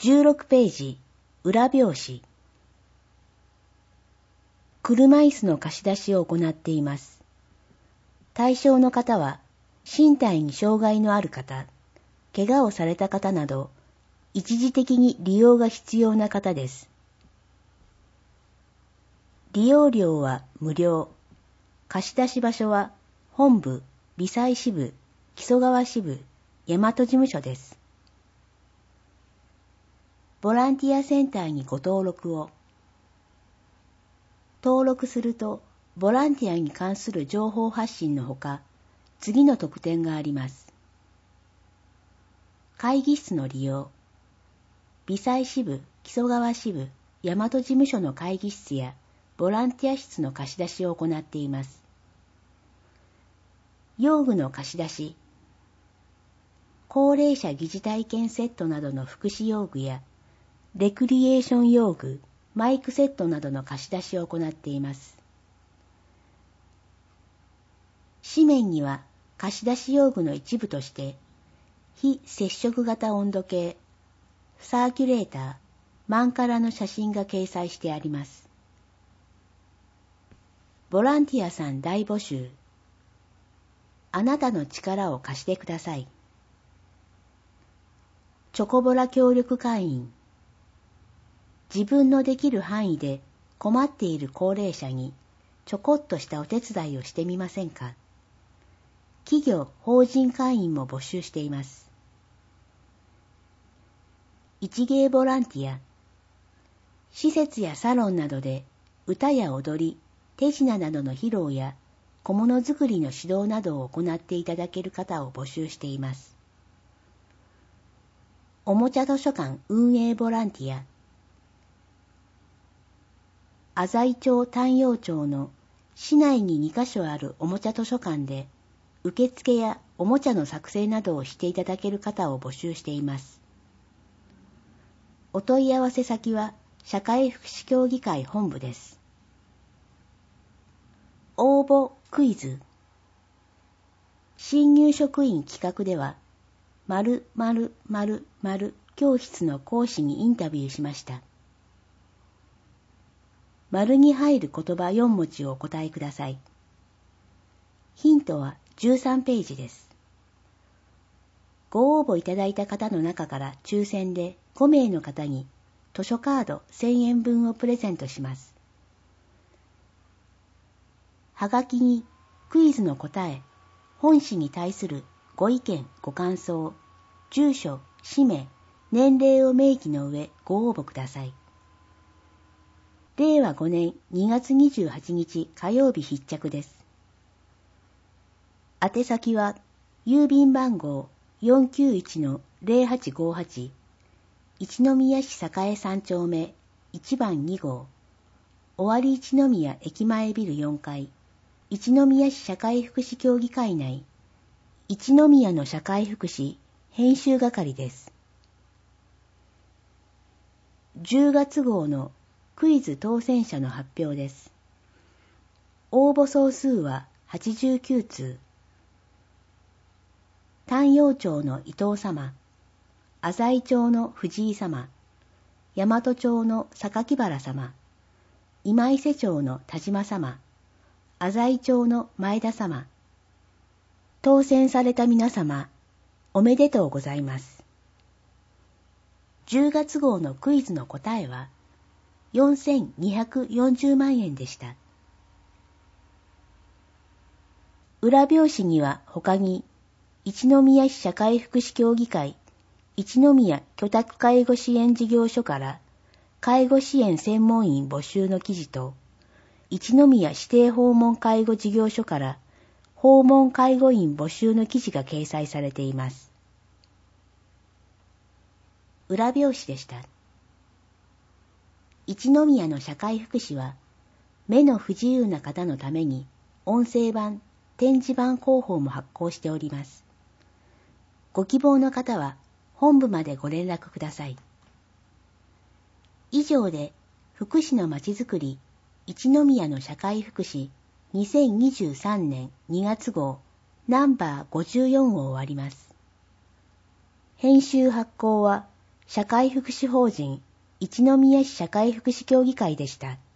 16ページ、裏表紙。車椅子の貸し出しを行っています。対象の方は、身体に障害のある方、怪我をされた方など、一時的に利用が必要な方です。利用料は無料。貸し出し場所は、本部、微細支部、木曽川支部、大和事務所です。ボランティアセンターにご登録を。登録すると、ボランティアに関する情報発信のほか、次の特典があります。会議室の利用。微細支部、木曽川支部、大和事務所の会議室や、ボランティア室の貸し出しを行っています。用具の貸し出し。高齢者疑似体験セットなどの福祉用具や、レクリエーション用具、マイクセットなどの貸し出しを行っています。紙面には貸し出し用具の一部として、非接触型温度計、サーキュレーター、マンカラの写真が掲載してあります。ボランティアさん大募集。あなたの力を貸してください。チョコボラ協力会員。自分のできる範囲で困っている高齢者にちょこっとしたお手伝いをしてみませんか。企業・法人会員も募集しています。一芸ボランティア。施設やサロンなどで歌や踊り、手品などの披露や小物作りの指導などを行っていただける方を募集しています。おもちゃ図書館運営ボランティア。浅井町丹陽町の市内に2カ所あるおもちゃ図書館で受付やおもちゃの作成などをしていただける方を募集しています。お問い合わせ先は社会福祉協議会本部です。応募クイズ。新入職員企画では、〇〇〇〇教室の講師にインタビューしました。丸に入る言葉4文字をお答えください。ヒントは13ページです。ご応募いただいた方の中から抽選で5名の方に図書カード1000円分をプレゼントします。はがきにクイズの答え、本誌に対するご意見、ご感想、住所、氏名、年齢を明記の上ご応募ください。令和5年2月28日火曜日必着です。宛先は郵便番号 491-0858 一宮市栄3丁目1番2号尾張一宮駅前ビル4階一宮市社会福祉協議会内一宮の社会福祉編集係です。10月号のクイズ当選者の発表です。応募総数は89通。丹陽町の伊藤様、浅井町の藤井様、大和町の榊原様、今伊勢町の田島様、浅井町の前田様。当選された皆様、おめでとうございます。10月号のクイズの答えは、4240万円でした。裏表紙には他に、一宮市社会福祉協議会、一宮居宅介護支援事業所から介護支援専門員募集の記事と、一宮指定訪問介護事業所から訪問介護員募集の記事が掲載されています。裏表紙でした。一宮の社会福祉は、目の不自由な方のために音声版、展示版広報も発行しております。ご希望の方は本部までご連絡ください。以上で、福祉のまちづくり、一宮の社会福祉2023年2月号ナンバー54を終わります。編集発行は社会福祉法人一宮市社会福祉協議会でした。